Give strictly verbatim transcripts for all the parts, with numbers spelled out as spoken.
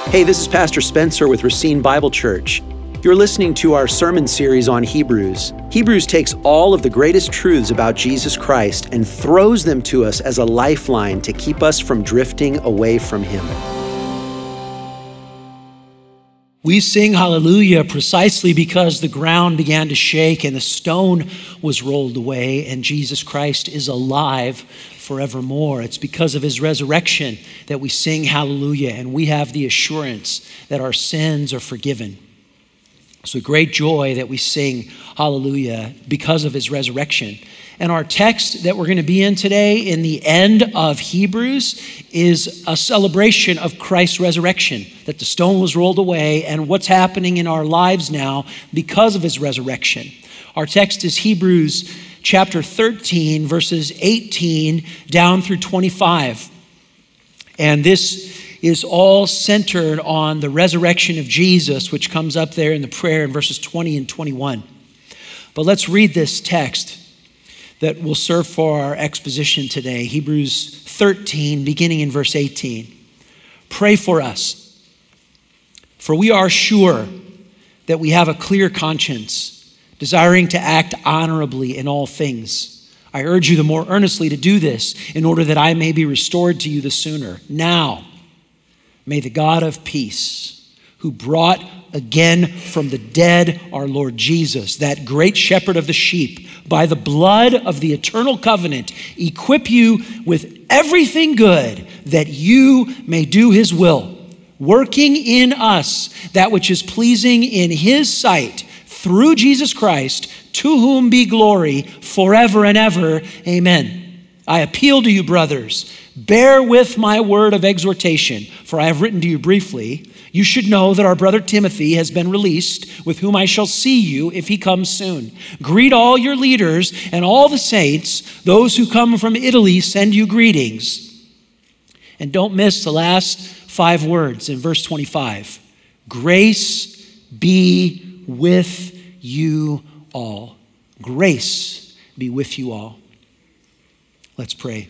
Hey, this is Pastor Spencer with Racine Bible Church. You're listening to our sermon series on Hebrews. Hebrews takes all of the greatest truths about Jesus Christ and throws them to us as a lifeline to keep us from drifting away from Him. We sing hallelujah precisely because the ground began to shake and the stone was rolled away and Jesus Christ is alive forevermore. It's because of His resurrection that we sing hallelujah and we have the assurance that our sins are forgiven. It's a great joy that we sing hallelujah because of His resurrection. And our text that we're going to be in today in the end of Hebrews is a celebration of Christ's resurrection, that the stone was rolled away and what's happening in our lives now because of His resurrection. Our text is Hebrews chapter thirteen, verses eighteen down through twenty-five. And this is all centered on the resurrection of Jesus, which comes up there in the prayer in verses twenty and twenty-one. But let's read this text that will serve for our exposition today. Hebrews thirteen, beginning in verse eighteen. Pray for us, for we are sure that we have a clear conscience, desiring to act honorably in all things. I urge you the more earnestly to do this in order that I may be restored to you the sooner. Now, may the God of peace, who brought again from the dead our Lord Jesus, that great shepherd of the sheep, by the blood of the eternal covenant, equip you with everything good that you may do His will, working in us that which is pleasing in His sight, through Jesus Christ, to whom be glory forever and ever. Amen. I appeal to you, brothers, bear with my word of exhortation, for I have written to you briefly. You should know that our brother Timothy has been released, with whom I shall see you if he comes soon. Greet all your leaders and all the saints. Those who come from Italy send you greetings. And don't miss the last five words in verse twenty-five. Grace be with you all. Grace be with you all. Let's pray.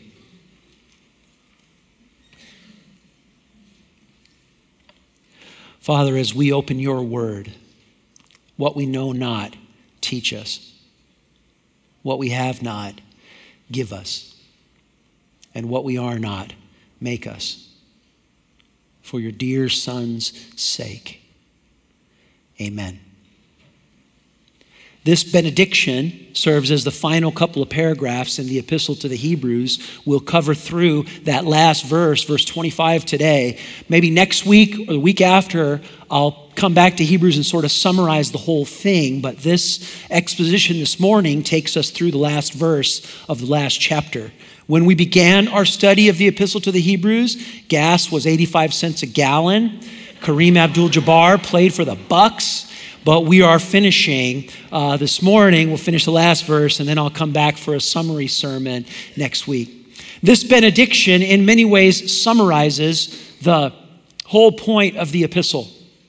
Father, as we open your word, what we know not, teach us. What we have not, give us. And what we are not, make us. For your dear Son's sake. Amen. This benediction serves as the final couple of paragraphs in the epistle to the Hebrews. We'll cover through that last verse, verse twenty-five today. Maybe next week or the week after, I'll come back to Hebrews and sort of summarize the whole thing. But this exposition this morning takes us through the last verse of the last chapter. When we began our study of the epistle to the Hebrews, gas was eighty-five cents a gallon. Kareem Abdul-Jabbar played for the Bucks. But we are finishing uh, this morning. We'll finish the last verse, and then I'll come back for a summary sermon next week. This benediction, in many ways, summarizes the whole point of the epistle.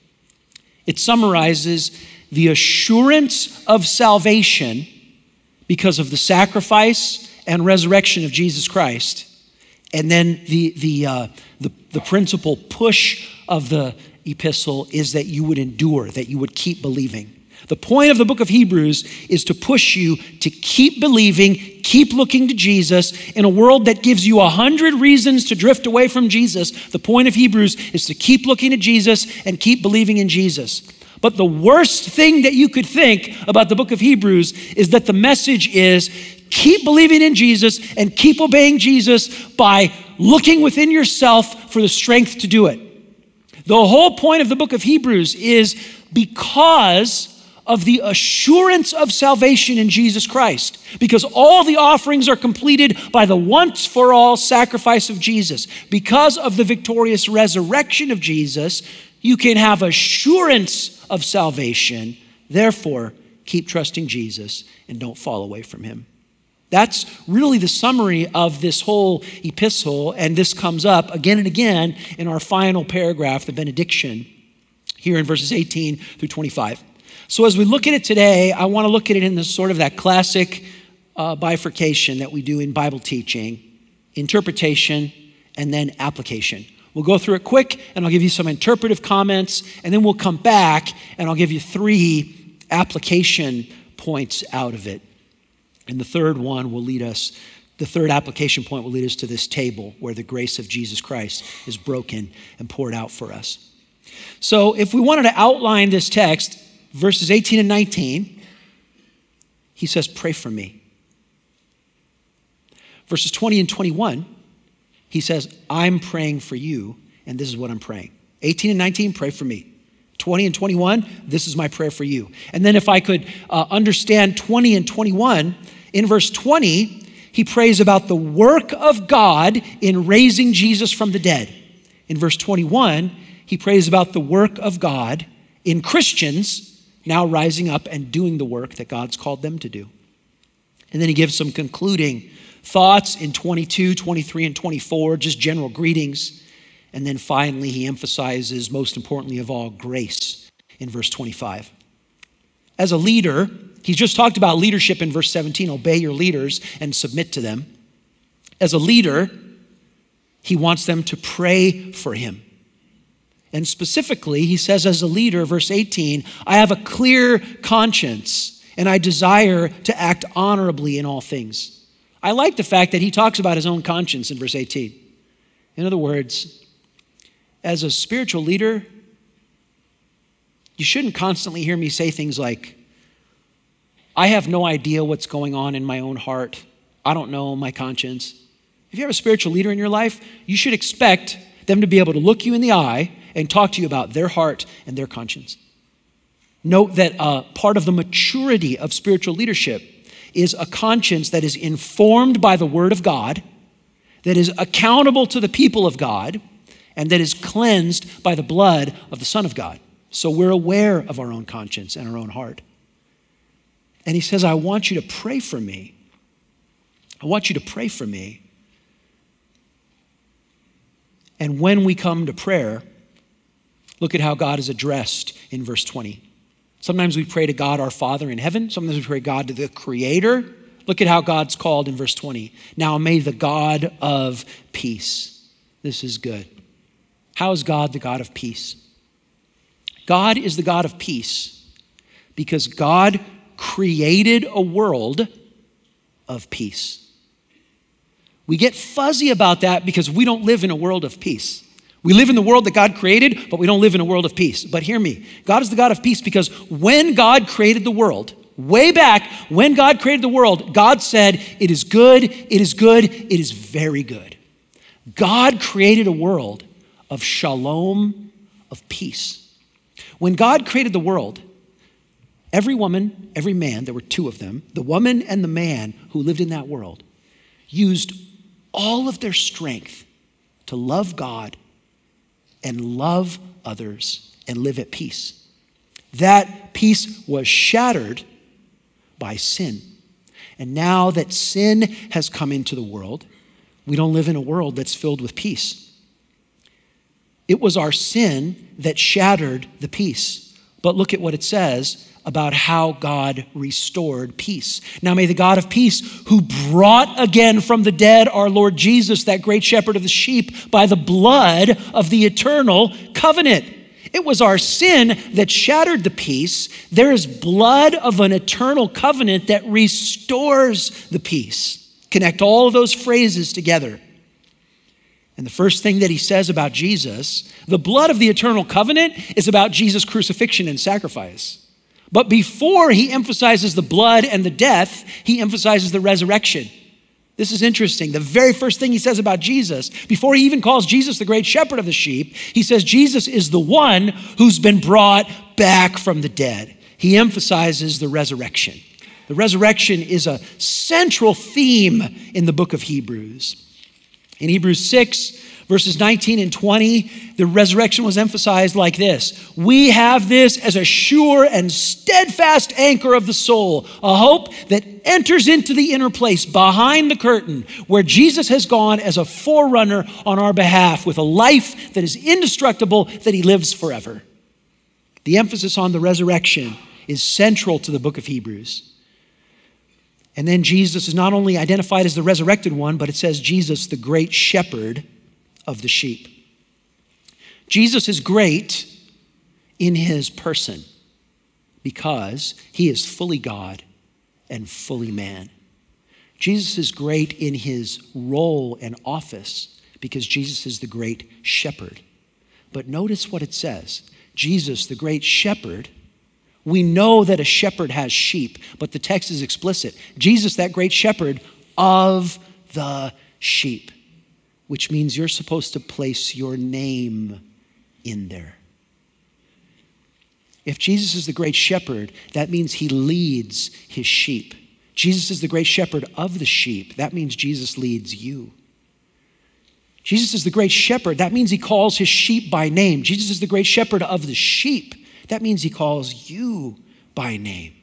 It summarizes the assurance of salvation because of the sacrifice and resurrection of Jesus Christ, and then the the uh, the, the principal push of the epistle is that you would endure, that you would keep believing. The point of the book of Hebrews is to push you to keep believing, keep looking to Jesus. In a world that gives you a hundred reasons to drift away from Jesus, the point of Hebrews is to keep looking at Jesus and keep believing in Jesus. But the worst thing that you could think about the book of Hebrews is that the message is keep believing in Jesus and keep obeying Jesus by looking within yourself for the strength to do it. The whole point of the book of Hebrews is because of the assurance of salvation in Jesus Christ, because all the offerings are completed by the once for all sacrifice of Jesus. Because of the victorious resurrection of Jesus, you can have assurance of salvation. Therefore, keep trusting Jesus and don't fall away from Him. That's really the summary of this whole epistle, and this comes up again and again in our final paragraph, the benediction, here in verses eighteen through twenty-five. So as we look at it today, I want to look at it in this sort of that classic uh, bifurcation that we do in Bible teaching, interpretation, and then application. We'll go through it quick, and I'll give you some interpretive comments, and then we'll come back, and I'll give you three application points out of it. And the third one will lead us, the third application point will lead us to this table where the grace of Jesus Christ is broken and poured out for us. So if we wanted to outline this text, verses eighteen and nineteen, he says, pray for me. Verses twenty and twenty-one, he says, I'm praying for you, and this is what I'm praying. eighteen and nineteen, pray for me. twenty and twenty-one, this is my prayer for you. And then if I could uh, understand twenty and twenty-one, in verse twenty, he prays about the work of God in raising Jesus from the dead. In verse twenty-one, he prays about the work of God in Christians now rising up and doing the work that God's called them to do. And then he gives some concluding thoughts in twenty-two, twenty-three, and twenty-four, just general greetings. And then finally, he emphasizes, most importantly of all, grace in verse twenty-five. As a leader, he's just talked about leadership in verse seventeen, obey your leaders and submit to them. As a leader, he wants them to pray for him. And specifically, he says as a leader, verse eighteen, I have a clear conscience and I desire to act honorably in all things. I like the fact that he talks about his own conscience in verse eighteen. In other words, as a spiritual leader, you shouldn't constantly hear me say things like, I have no idea what's going on in my own heart. I don't know my conscience. If you have a spiritual leader in your life, you should expect them to be able to look you in the eye and talk to you about their heart and their conscience. Note that uh, part of the maturity of spiritual leadership is a conscience that is informed by the Word of God, that is accountable to the people of God, and that is cleansed by the blood of the Son of God. So we're aware of our own conscience and our own heart. And he says, I want you to pray for me. I want you to pray for me. And when we come to prayer, look at how God is addressed in verse twenty. Sometimes we pray to God, our Father in heaven. Sometimes we pray God to the Creator. Look at how God's called in verse twenty. Now may the God of peace. This is good. How is God the God of peace? God is the God of peace because God created a world of peace. We get fuzzy about that because we don't live in a world of peace. We live in the world that God created, but we don't live in a world of peace. But hear me, God is the God of peace because when God created the world, way back when God created the world, God said, it is good, it is good, it is very good. God created a world of shalom, of peace. When God created the world, every woman, every man, there were two of them, the woman and the man who lived in that world, used all of their strength to love God and love others and live at peace. That peace was shattered by sin. And now that sin has come into the world, we don't live in a world that's filled with peace. It was our sin that shattered the peace. But look at what it says about how God restored peace. Now may the God of peace, who brought again from the dead our Lord Jesus, that great shepherd of the sheep, by the blood of the eternal covenant. It was our sin that shattered the peace. There is blood of an eternal covenant that restores the peace. Connect all of those phrases together. And the first thing that he says about Jesus, the blood of the eternal covenant is about Jesus' crucifixion and sacrifice. But before he emphasizes the blood and the death, he emphasizes the resurrection. This is interesting. The very first thing he says about Jesus, before he even calls Jesus the great shepherd of the sheep, he says Jesus is the one who's been brought back from the dead. He emphasizes the resurrection. The resurrection is a central theme in the book of Hebrews. In Hebrews six, verses nineteen and twenty, the resurrection was emphasized like this. We have this as a sure and steadfast anchor of the soul, a hope that enters into the inner place behind the curtain where Jesus has gone as a forerunner on our behalf with a life that is indestructible, that he lives forever. The emphasis on the resurrection is central to the book of Hebrews. And then Jesus is not only identified as the resurrected one, but it says Jesus, the great shepherd of the sheep. Jesus is great in his person because he is fully God and fully man. Jesus is great in his role and office because Jesus is the great shepherd. But notice what it says. Jesus, the great shepherd, we know that a shepherd has sheep, but the text is explicit. Jesus, that great shepherd of the sheep, which means you're supposed to place your name in there. If Jesus is the great shepherd, that means he leads his sheep. Jesus is the great shepherd of the sheep. That means Jesus leads you. Jesus is the great shepherd. That means he calls his sheep by name. Jesus is the great shepherd of the sheep. That means he calls you by name.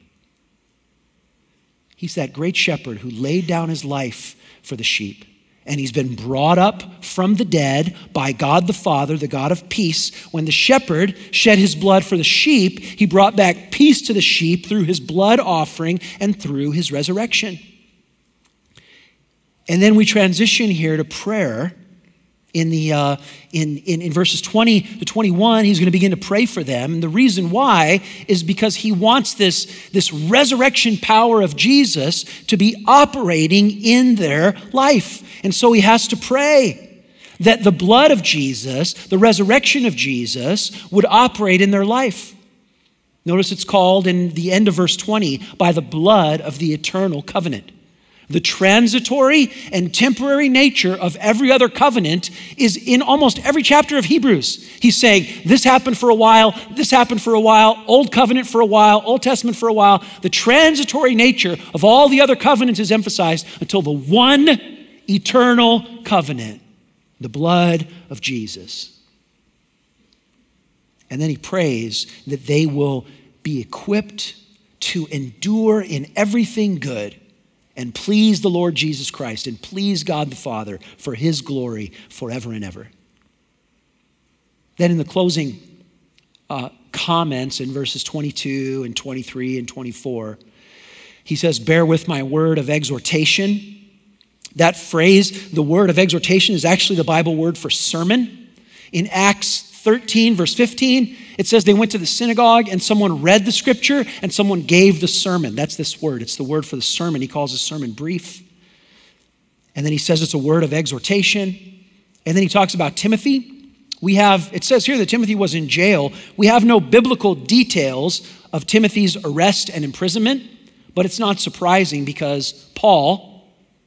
He's that great shepherd who laid down his life for the sheep. And he's been brought up from the dead by God the Father, the God of peace. When the shepherd shed his blood for the sheep, he brought back peace to the sheep through his blood offering and through his resurrection. And then we transition here to prayer. In the uh, in, in in verses twenty to twenty-one, he's going to begin to pray for them. And the reason why is because he wants this, this resurrection power of Jesus to be operating in their life. And so he has to pray that the blood of Jesus, the resurrection of Jesus, would operate in their life. Notice it's called in the end of verse twenty, by the blood of the eternal covenant. The transitory and temporary nature of every other covenant is in almost every chapter of Hebrews. He's saying, this happened for a while, this happened for a while, Old Covenant for a while, Old Testament for a while. The transitory nature of all the other covenants is emphasized until the one eternal covenant, the blood of Jesus. And then he prays that they will be equipped to endure in everything good and please the Lord Jesus Christ and please God the Father for his glory forever and ever. Then in the closing uh, comments in verses twenty-two and twenty-three and twenty-four, he says, bear with my word of exhortation. That phrase, the word of exhortation, is actually the Bible word for sermon. In Acts thirteen, verse fifteen, it says they went to the synagogue and someone read the scripture and someone gave the sermon. That's this word. It's the word for the sermon. He calls the sermon brief. And then he says it's a word of exhortation. And then he talks about Timothy. We have, it says here that Timothy was in jail. We have no biblical details of Timothy's arrest and imprisonment, but it's not surprising because Paul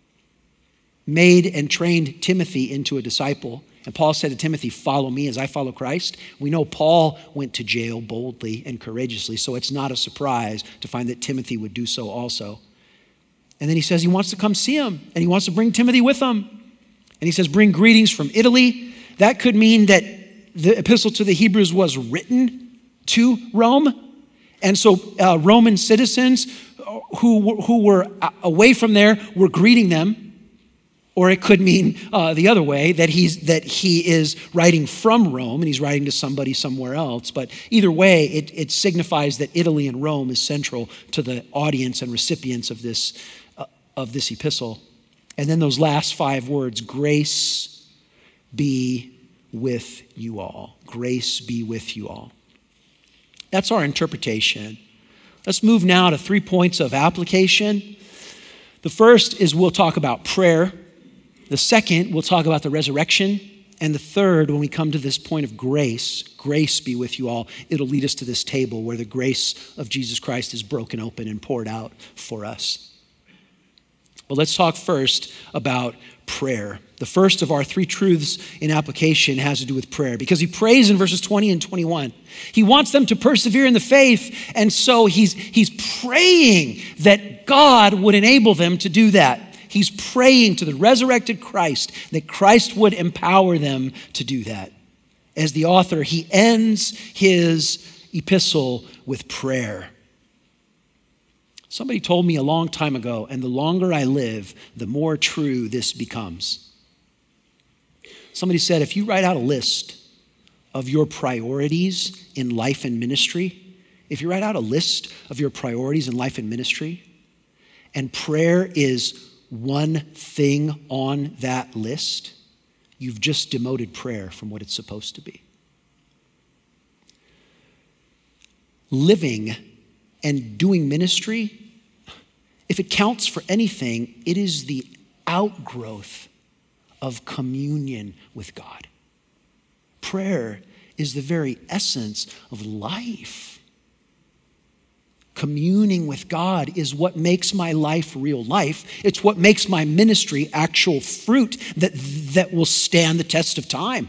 made and trained Timothy into a disciple. And Paul said to Timothy, follow me as I follow Christ. We know Paul went to jail boldly and courageously, so it's not a surprise to find that Timothy would do so also. And then he says he wants to come see him, and he wants to bring Timothy with him. And he says, bring greetings from Italy. That could mean that the epistle to the Hebrews was written to Rome. And so uh, Roman citizens who, who were away from there were greeting them. Or it could mean uh, the other way, that he's that he is writing from Rome and he's writing to somebody somewhere else. But either way, it, it signifies that Italy and Rome is central to the audience and recipients of this uh, of this epistle. And then those last five words, grace be with you all. Grace be with you all. That's our interpretation. Let's move now to three points of application. The first is we'll talk about prayer. The second, we'll talk about the resurrection. And the third, when we come to this point of grace, grace be with you all, it'll lead us to this table where the grace of Jesus Christ is broken open and poured out for us. But let's talk first about prayer. The first of our three truths in application has to do with prayer, because he prays in verses twenty and twenty-one. He wants them to persevere in the faith, and so he's, he's praying that God would enable them to do that. He's praying to the resurrected Christ that Christ would empower them to do that. As the author, he ends his epistle with prayer. Somebody told me a long time ago, and the longer I live, the more true this becomes. Somebody said, if you write out a list of your priorities in life and ministry, if you write out a list of your priorities in life and ministry, and prayer is one thing on that list, you've just demoted prayer from what it's supposed to be. living and doing ministry, if it counts for anything, it is the outgrowth of communion with God. Prayer is the very essence of life. Communing with God is what makes my life real life. It's what makes my ministry actual fruit that, that will stand the test of time.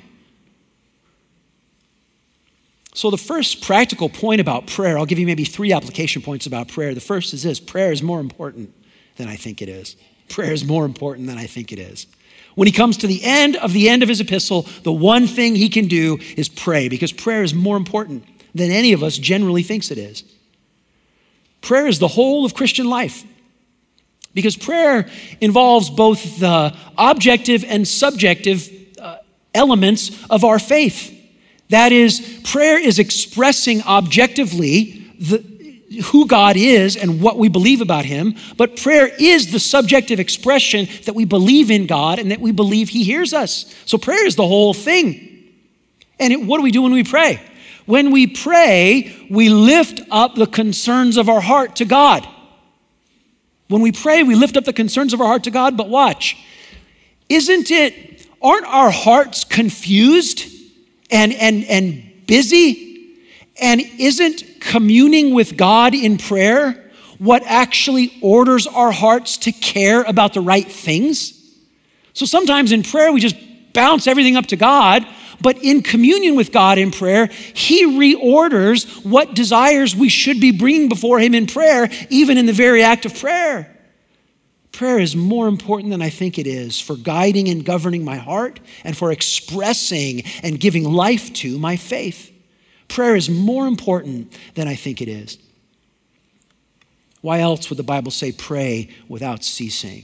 So the first practical point about prayer, I'll give you maybe three application points about prayer. The first is this: prayer is more important than I think it is. Prayer is more important than I think it is. When he comes to the end of the end of his epistle, the one thing he can do is pray, because prayer is more important than any of us generally thinks it is. Prayer is the whole of Christian life, because prayer involves both the objective and subjective uh, elements of our faith. That is, prayer is expressing objectively the, who God is and what we believe about him, but prayer is the subjective expression that we believe in God and that we believe he hears us. So prayer is the whole thing. And it, what do we do when we pray? When we pray, we lift up the concerns of our heart to God. When we pray, we lift up the concerns of our heart to God, but watch. Isn't it, aren't our hearts confused and, and, and busy? And isn't communing with God in prayer what actually orders our hearts to care about the right things? So sometimes in prayer, we just bounce everything up to God, but in communion with God in prayer, he reorders what desires we should be bringing before him in prayer, even in the very act of prayer. Prayer is more important than I think it is for guiding and governing my heart and for expressing and giving life to my faith. Prayer is more important than I think it is. Why else would the Bible say pray without ceasing?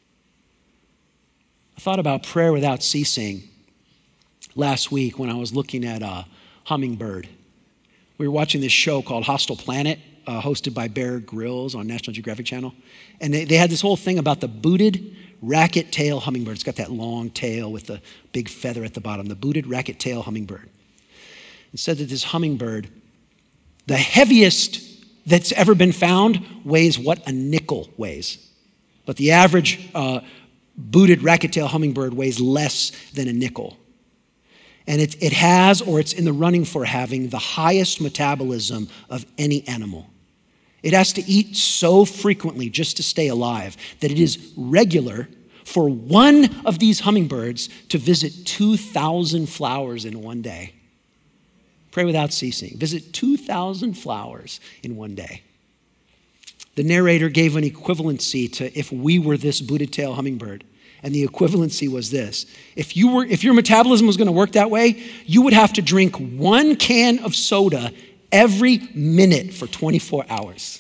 I thought about prayer without ceasing last week when I was looking at a hummingbird. We were watching this show called Hostile Planet, uh, hosted by Bear Grylls on National Geographic Channel. And they, they had this whole thing about the booted racket tail hummingbird. It's got that long tail with the big feather at the bottom, the booted racket tail hummingbird. It said that this hummingbird, the heaviest that's ever been found, weighs what a nickel weighs. But the average uh, booted racket tail hummingbird weighs less than a nickel. And it, it has, or it's in the running for having, the highest metabolism of any animal. It has to eat so frequently just to stay alive that it is regular for one of these hummingbirds to visit two thousand flowers in one day. Pray without ceasing. Visit two thousand flowers in one day. The narrator gave an equivalency to if we were this booted tail hummingbird. And the equivalency was this: if you were, if your metabolism was going to work that way, you would have to drink one can of soda every minute for twenty-four hours.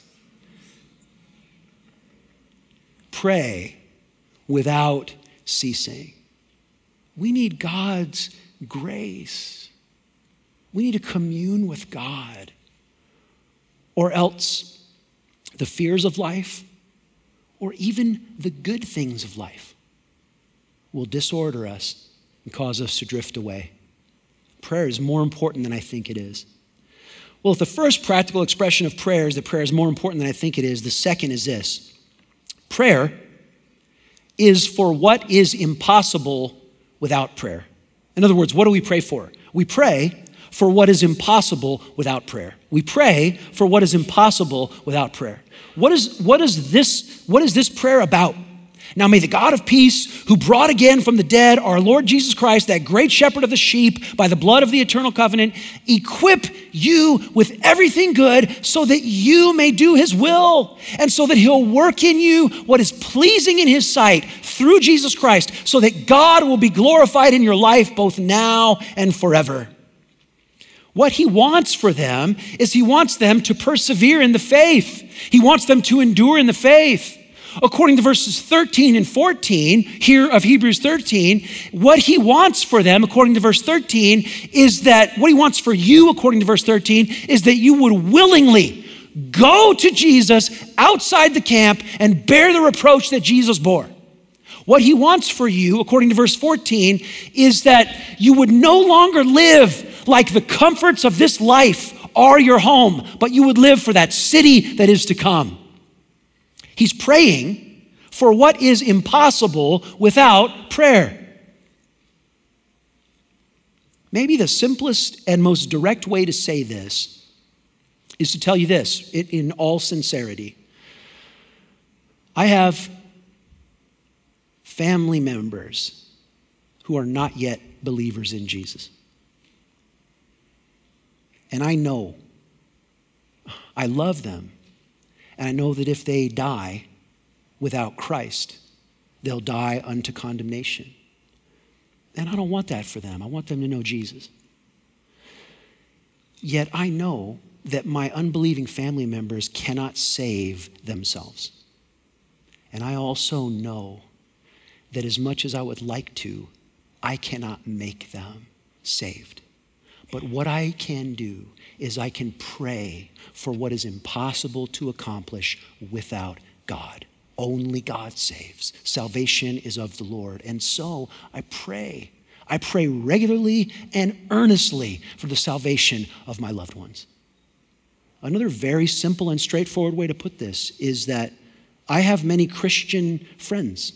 Pray without ceasing. We need God's grace. We need to commune with God, or else the fears of life, or even the good things of life, will disorder us and cause us to drift away. Prayer is more important than I think it is. Well, if the first practical expression of prayer is that prayer is more important than I think it is, the second is this: prayer is for what is impossible without prayer. In other words, what do we pray for? We pray for what is impossible without prayer. We pray for what is impossible without prayer. What is, what is this, what is this prayer about? Now may the God of peace, who brought again from the dead our Lord Jesus Christ, that great shepherd of the sheep, by the blood of the eternal covenant, equip you with everything good so that you may do his will, and so that he'll work in you what is pleasing in his sight through Jesus Christ, so that God will be glorified in your life both now and forever. What he wants for them is he wants them to persevere in the faith. He wants them to endure in the faith. According to verses thirteen and fourteen here of Hebrews thirteen, what he wants for them, according to verse thirteen, is that what he wants for you, according to verse thirteen, is that you would willingly go to Jesus outside the camp and bear the reproach that Jesus bore. What he wants for you, according to verse fourteen, is that you would no longer live like the comforts of this life are your home, but you would live for that city that is to come. He's praying for what is impossible without prayer. Maybe the simplest and most direct way to say this is to tell you this in all sincerity. I have family members who are not yet believers in Jesus. And I know, I love them, and I know that if they die without Christ, they'll die unto condemnation. And I don't want that for them. I want them to know Jesus. Yet I know that my unbelieving family members cannot save themselves. And I also know that as much as I would like to, I cannot make them saved. But what I can do is I can pray for what is impossible to accomplish without God. Only God saves. Salvation is of the Lord. And so I pray. I pray regularly and earnestly for the salvation of my loved ones. Another very simple and straightforward way to put this is that I have many Christian friends.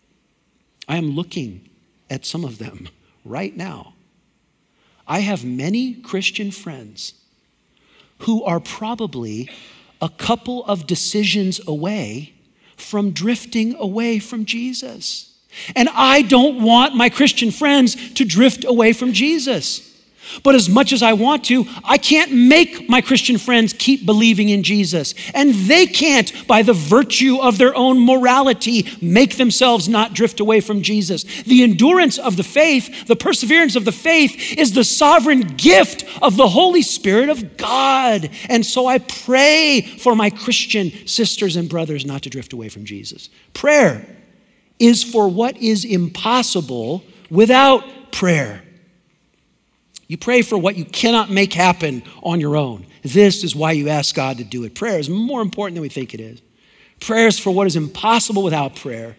I am looking at some of them right now. I have many Christian friends who are probably a couple of decisions away from drifting away from Jesus. And I don't want my Christian friends to drift away from Jesus. But as much as I want to, I can't make my Christian friends keep believing in Jesus. And they can't, by the virtue of their own morality, make themselves not drift away from Jesus. The endurance of the faith, the perseverance of the faith is the sovereign gift of the Holy Spirit of God. And so I pray for my Christian sisters and brothers not to drift away from Jesus. Prayer is for what is impossible without prayer. You pray for what you cannot make happen on your own. This is why you ask God to do it. Prayer is more important than we think it is. Prayer is for what is impossible without prayer.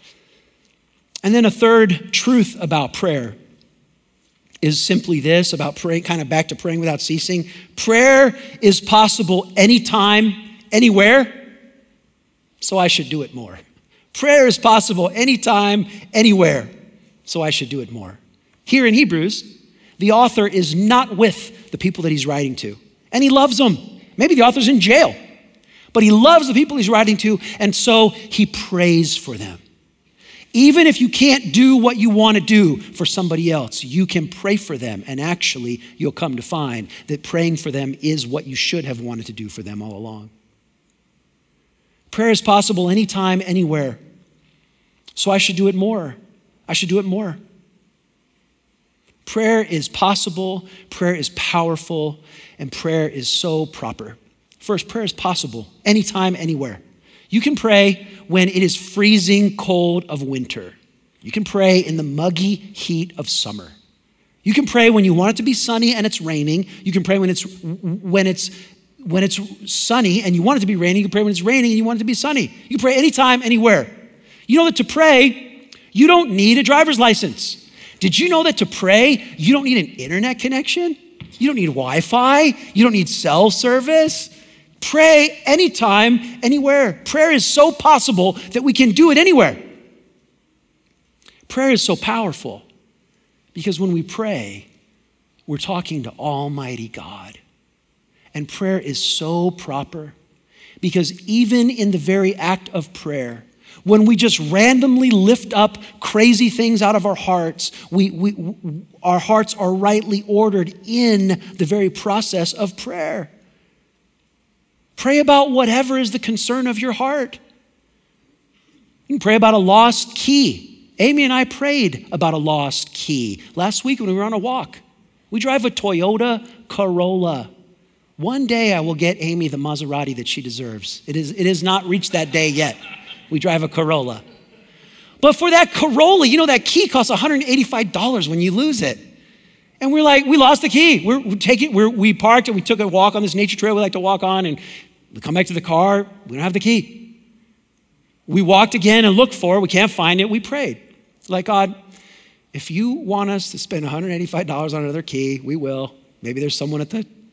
And then a third truth about prayer is simply this, about praying, kind of back to praying without ceasing. Prayer is possible anytime, anywhere, so I should do it more. Prayer is possible anytime, anywhere, so I should do it more. Here in Hebrews, the author is not with the people that he's writing to, and he loves them. Maybe the author's in jail, but he loves the people he's writing to, and so he prays for them. Even if you can't do what you want to do for somebody else, you can pray for them, and actually you'll come to find that praying for them is what you should have wanted to do for them all along. Prayer is possible anytime, anywhere, so I should do it more. I should do it more. Prayer is possible, prayer is powerful, and prayer is so proper. First, prayer is possible anytime, anywhere. You can pray when it is freezing cold of winter. You can pray in the muggy heat of summer. You can pray when you want it to be sunny and it's raining. You can pray when it's when it's when it's sunny and you want it to be raining. You can pray when it's raining and you want it to be sunny. You can pray anytime, anywhere. You know that to pray, you don't need a driver's license. Did you know that to pray, you don't need an internet connection? You don't need Wi-Fi. You don't need cell service. Pray anytime, anywhere. Prayer is so possible that we can do it anywhere. Prayer is so powerful because when we pray, we're talking to Almighty God. And prayer is so proper because even in the very act of prayer, when we just randomly lift up crazy things out of our hearts, we, we, our hearts are rightly ordered in the very process of prayer. Pray about whatever is the concern of your heart. You can pray about a lost key. Amy and I prayed about a lost key last week when we were on a walk. We drive a Toyota Corolla. One day I will get Amy the Maserati that she deserves. It is, it has not reached that day yet. We drive a Corolla. But for that Corolla, you know, that key costs one hundred eighty-five dollars when you lose it. And we're like, we lost the key. We're, we take it, we're, we parked and we took a walk on this nature trail we like to walk on, and we come back to the car, we don't have the key. We walked again and looked for it, we can't find it, we prayed. Like, God, if you want us to spend one hundred eighty-five dollars on another key, we will. Maybe there's someone at the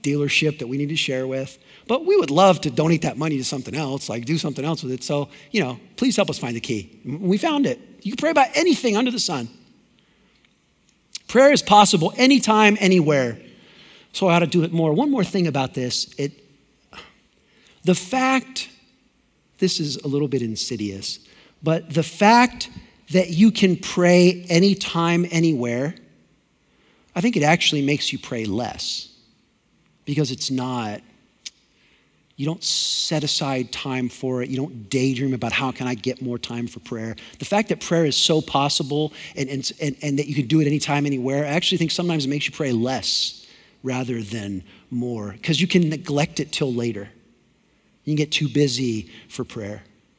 dealership that we need to share with. But we would love to donate that money to something else, like do something else with it. So, you know, please help us find the key. We found it. You can pray about anything under the sun. Prayer is possible anytime, anywhere. So I ought to do it more. One more thing about this. It, the fact, this is a little bit insidious, but the fact that you can pray anytime, anywhere, I think it actually makes you pray less, because it's not, you don't set aside time for it. You don't daydream about how can I get more time for prayer. The fact that prayer is so possible and, and, and, and that you can do it anytime, anywhere, I actually think sometimes it makes you pray less rather than more, because you can neglect it till later. You can get too busy for prayer.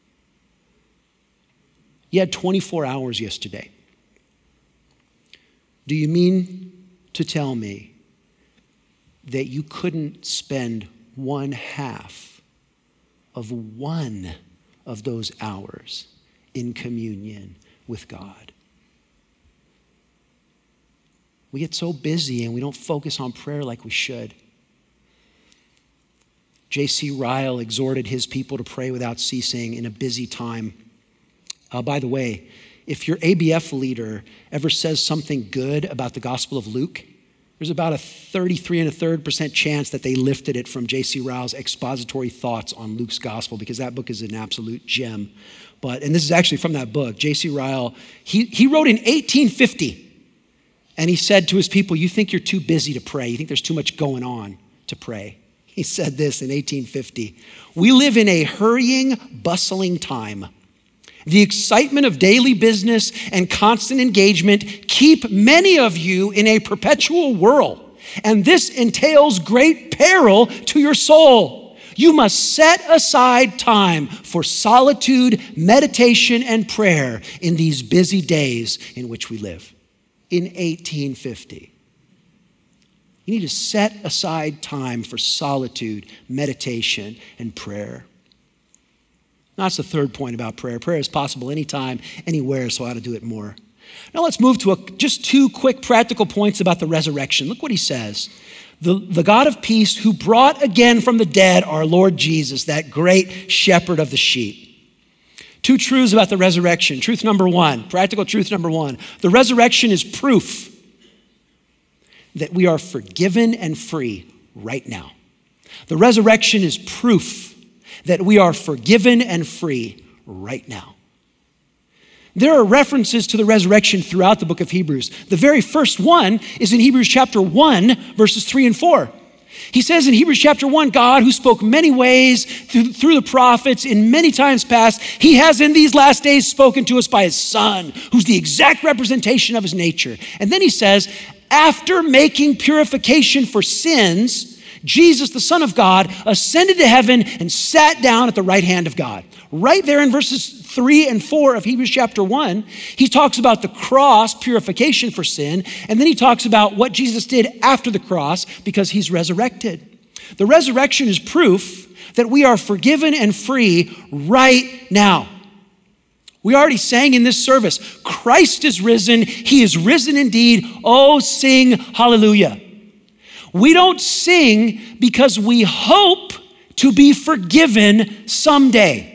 You had twenty-four hours yesterday. Do you mean to tell me that you couldn't spend one half of one of those hours in communion with God? We get so busy and we don't focus on prayer like we should. J C Ryle exhorted his people to pray without ceasing in a busy time. Uh, by the way, if your A B F leader ever says something good about the Gospel of Luke, there's about a thirty-three and a third percent chance that they lifted it from J C Ryle's expository thoughts on Luke's gospel, because that book is an absolute gem. But, and this is actually from that book, J C Ryle, he, he wrote in eighteen fifty, and he said to his people, you think you're too busy to pray. You think there's too much going on to pray. He said this in eighteen fifty, we live in a hurrying, bustling time. The excitement of daily business and constant engagement keep many of you in a perpetual whirl, and this entails great peril to your soul. You must set aside time for solitude, meditation, and prayer in these busy days in which we live. In eighteen fifty. You need to set aside time for solitude, meditation, and prayer. That's the third point about prayer. Prayer is possible anytime, anywhere, so I ought to do it more. Now let's move to a, just two quick practical points about the resurrection. Look what he says. The, the God of peace who brought again from the dead our Lord Jesus, that great shepherd of the sheep. Two truths about the resurrection. Truth number one, practical truth number one. The resurrection is proof that we are forgiven and free right now. The resurrection is proof that we are forgiven and free right now. There are references to the resurrection throughout the book of Hebrews. The very first one is in Hebrews chapter one, verses three and four. He says in Hebrews chapter one, God, who spoke many ways through, through the prophets in many times past, he has in these last days spoken to us by his Son, who's the exact representation of his nature. And then he says, after making purification for sins, Jesus, the Son of God, ascended to heaven and sat down at the right hand of God. Right there in verses three and four of Hebrews chapter one, he talks about the cross, purification for sin, and then he talks about what Jesus did after the cross because he's resurrected. The resurrection is proof that we are forgiven and free right now. We already sang in this service, Christ is risen, he is risen indeed. Oh, sing hallelujah. We don't sing because we hope to be forgiven someday.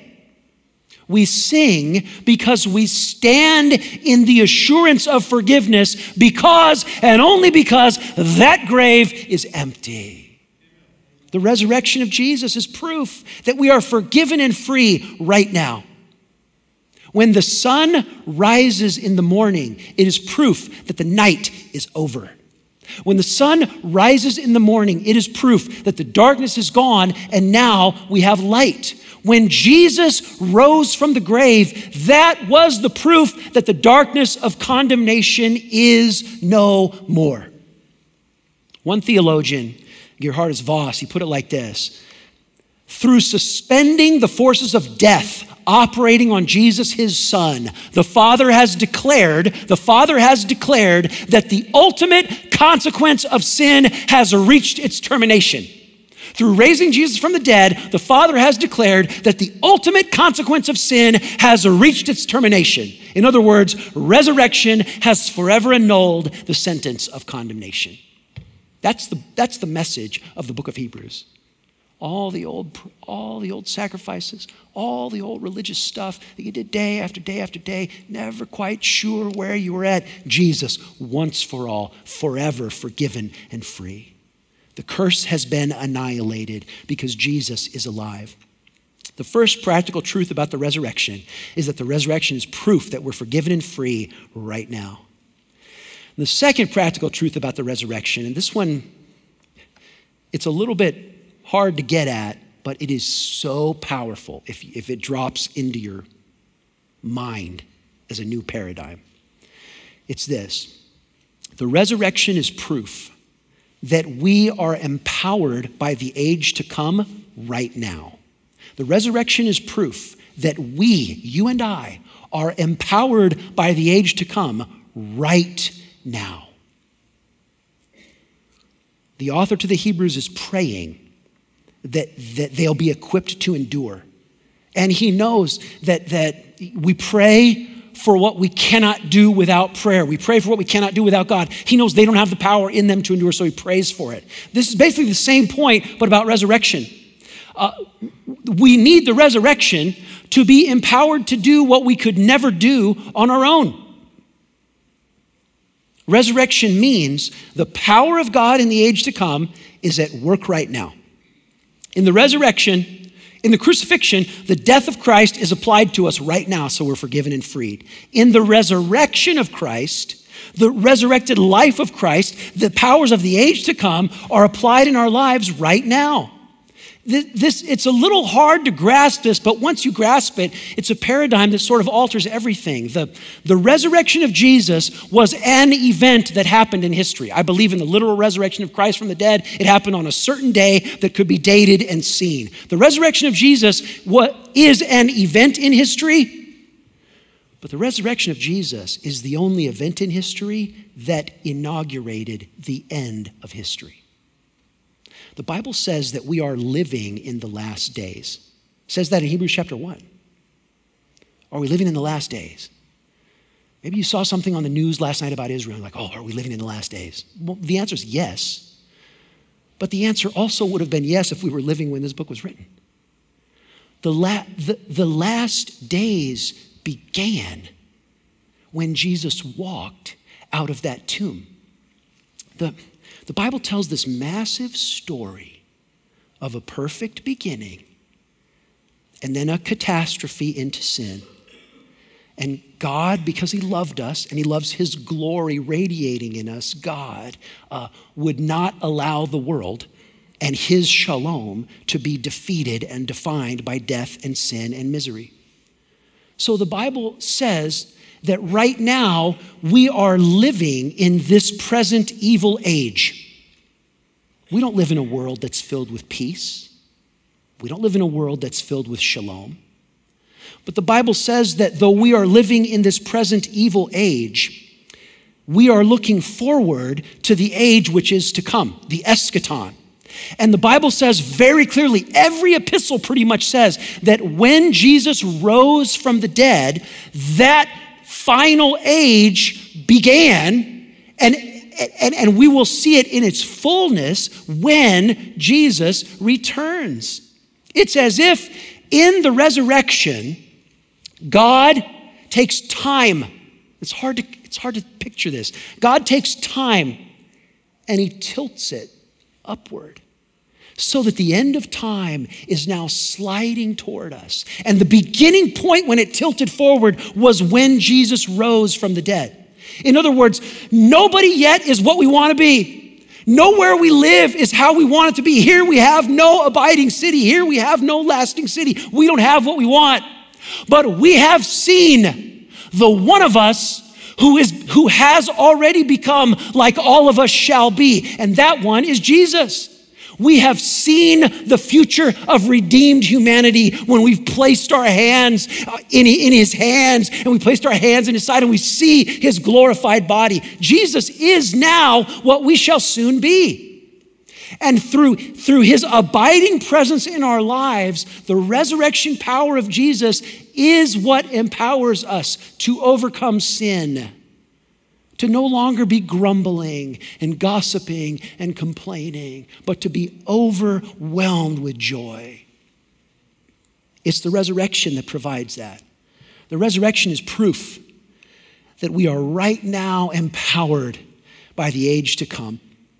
We sing because we stand in the assurance of forgiveness because and only because that grave is empty. The resurrection of Jesus is proof that we are forgiven and free right now. When the sun rises in the morning, it is proof that the night is over. When the sun rises in the morning, it is proof that the darkness is gone and now we have light. When Jesus rose from the grave, that was the proof that the darkness of condemnation is no more. One theologian, Gerhardus Voss, he put it like this: through suspending the forces of death operating on Jesus, his Son, the Father has declared, the Father has declared that the ultimate consequence of sin has reached its termination. Through raising Jesus from the dead, the Father has declared that the ultimate consequence of sin has reached its termination. In other words, resurrection has forever annulled the sentence of condemnation. That's the, that's the message of the book of Hebrews. All the old, all the old sacrifices, all the old religious stuff that you did day after day after day, never quite sure where you were at. Jesus, once for all, forever forgiven and free. The curse has been annihilated because Jesus is alive. The first practical truth about the resurrection is that the resurrection is proof that we're forgiven and free right now. And the second practical truth about the resurrection, and this one, it's a little bit hard to get at, but it is so powerful if, if it drops into your mind as a new paradigm. It's this: the resurrection is proof that we are empowered by the age to come right now. The resurrection is proof that we, you and I, are empowered by the age to come right now. The author to the Hebrews is praying that, that they'll be equipped to endure. And he knows that, that we pray for what we cannot do without prayer. We pray for what we cannot do without God. He knows they don't have the power in them to endure, so he prays for it. This is basically the same point, but about resurrection. Uh, we need the resurrection to be empowered to do what we could never do on our own. Resurrection means the power of God in the age to come is at work right now. In the resurrection, in the crucifixion, the death of Christ is applied to us right now, so we're forgiven and freed. In the resurrection of Christ, the resurrected life of Christ, the powers of the age to come are applied in our lives right now. This, it's a little hard to grasp this, but once you grasp it, it's a paradigm that sort of alters everything. The, the resurrection of Jesus was an event that happened in history. I believe in the literal resurrection of Christ from the dead. It happened on a certain day that could be dated and seen. The resurrection of Jesus what is an event in history, but the resurrection of Jesus is the only event in history that inaugurated the end of history. The Bible says that we are living in the last days. It says that in Hebrews chapter one. Are we living in the last days? Maybe you saw something on the news last night about Israel, like, oh, are we living in the last days? Well, the answer is yes. But the answer also would have been yes if we were living when this book was written. The, la- the, the last days began when Jesus walked out of that tomb. The The Bible tells this massive story of a perfect beginning and then a catastrophe into sin. And God, because he loved us and he loves his glory radiating in us, God uh, would not allow the world and his shalom to be defeated and defined by death and sin and misery. So the Bible says that right now we are living in this present evil age. We don't live in a world that's filled with peace. We don't live in a world that's filled with shalom. But the Bible says that though we are living in this present evil age, we are looking forward to the age which is to come, the eschaton. And the Bible says very clearly, every epistle pretty much says that when Jesus rose from the dead, that final age began, and, and, and we will see it in its fullness when Jesus returns. It's as if in the resurrection, God takes time. It's hard to, it's hard to picture this. God takes time and he tilts it upward, so that the end of time is now sliding toward us. And the beginning point when it tilted forward was when Jesus rose from the dead. In other words, nobody yet is what we want to be. Nowhere we live is how we want it to be. Here we have no abiding city. Here we have no lasting city. We don't have what we want. But we have seen the one of us who is who has already become like all of us shall be. And that one is Jesus. We have seen the future of redeemed humanity when we've placed our hands in, in his hands and we placed our hands in his side and we see his glorified body. Jesus is now what we shall soon be. And through, through his abiding presence in our lives, the resurrection power of Jesus is what empowers us to overcome sin, to no longer be grumbling and gossiping and complaining, but to be overwhelmed with joy. It's the resurrection that provides that. The resurrection is proof that we are right now empowered by the age to come.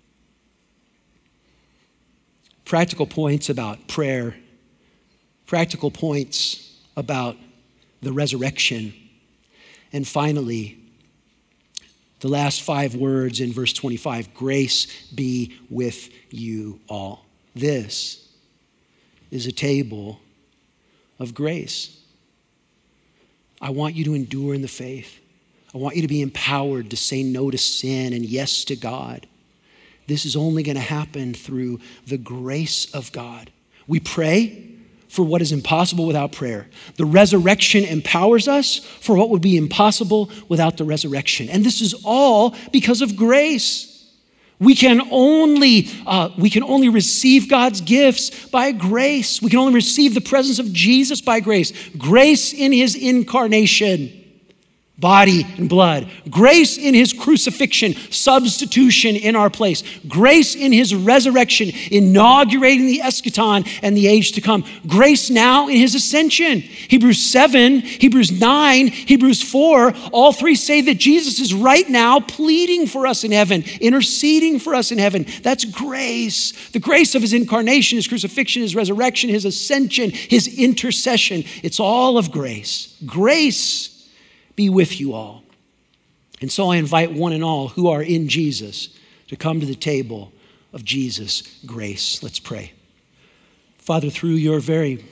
Practical points about prayer, practical points about the resurrection, and finally, the last five words in verse twenty-five, grace be with you all. This is a table of grace. I want you to endure in the faith. I want you to be empowered to say no to sin and yes to God. This is only going to happen through the grace of God. We pray for what is impossible without prayer. The resurrection empowers us for what would be impossible without the resurrection. And this is all because of grace. We can only uh, we can only receive God's gifts by grace. We can only receive the presence of Jesus by grace. Grace in his incarnation, body and blood. Grace in his crucifixion, substitution in our place. Grace in his resurrection, inaugurating the eschaton and the age to come. Grace now in his ascension. Hebrews seven, Hebrews nine, Hebrews four, all three say that Jesus is right now pleading for us in heaven, interceding for us in heaven. That's grace. The grace of his incarnation, his crucifixion, his resurrection, his ascension, his intercession. It's all of grace. Grace be with you all. And so I invite one and all who are in Jesus to come to the table of Jesus' grace. Let's pray. Father, through your very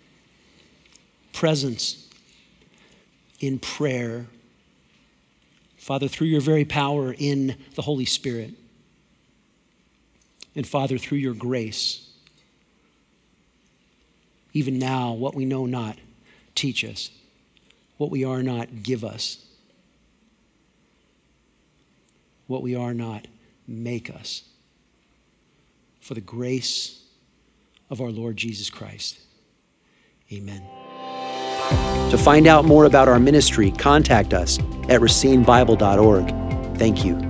presence in prayer, Father, through your very power in the Holy Spirit, and Father, through your grace, even now, what we know not, teach us. What we are not, give us. What we are not, make us. For the grace of our Lord Jesus Christ. Amen. To find out more about our ministry, contact us at racine bible dot org. Thank you.